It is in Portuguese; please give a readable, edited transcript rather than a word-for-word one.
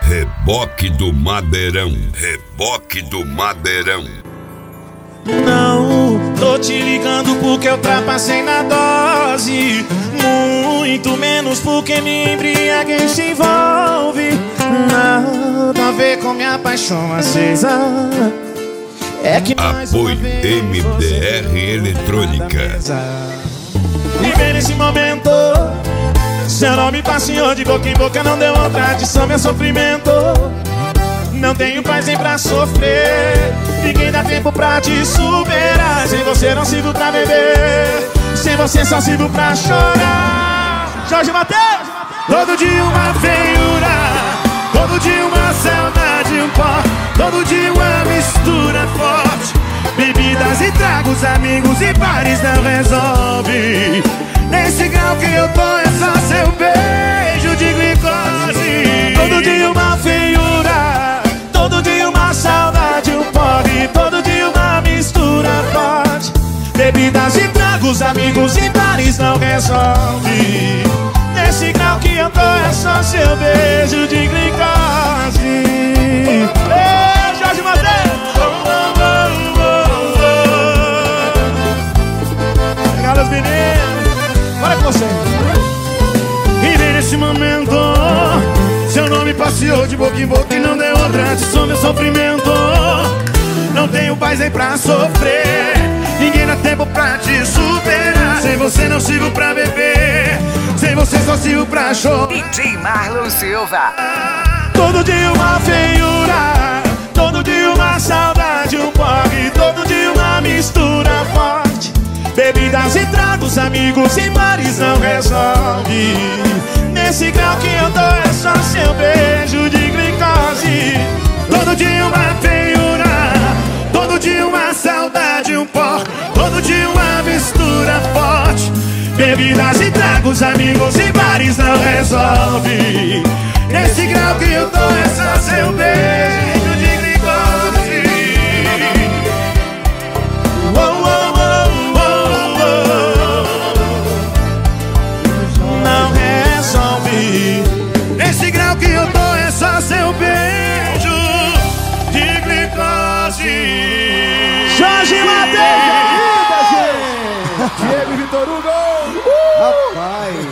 Reboque do Madeirão. Reboque do Madeirão. Não tô te ligando porque eu ultrapassei na dose, muito menos porque me embriaguei se envolve. Nada a ver com minha paixão acesa. É que mais apoio MDR Eletrônica. Viver nesse momento, seu nome passeou de boca em boca, não deu outra adição, meu sofrimento. Não tenho paz nem pra sofrer, ninguém dá tempo pra te superar. Sem você não sirvo pra beber, sem você só sirvo pra chorar. Jorge Mateus! Todo dia uma feiura, todo dia uma saudade, um pó, todo dia uma mistura forte. Bebidas e tragos, amigos e bares não resolve. Nesse grau que eu tô é só seu beijo de glicose. Todo dia uma feiura, todo dia uma saudade, um porre, todo dia uma mistura forte. Bebidas e tragos, amigos e bares não resolve. Nesse grau que eu tô é só seu beijo de glicose. Ei, Jorge Mateus! Pegaram os meninos, bora com você. E vem nesse momento, seu nome passeou de boca em boca e não deu outra adição, meu sofrimento. Não tenho paz nem pra sofrer, ninguém dá tempo pra te superar. Sem você não sirvo pra beber, sem você só sirvo pra chorar. DJ Marlon Silva. Todo dia uma feiura, todo dia uma saudade, um porre, todo dia uma mistura forte. Bebidas e tragos, amigos e bares não resolve. Nesse grau que eu tô é só seu beijo de glicose. Todo dia uma feiura, todo dia uma saudade, um pó, todo dia uma mistura forte. Bebidas e tragos, amigos e bares não resolve. Nesse grau que eu tô é só seu beijo de glicose. Não resolve. Nesse grau que eu tô é só seu beijo de glicose. Jorge Mateus! Diego e Vitor Hugo! Rapaz!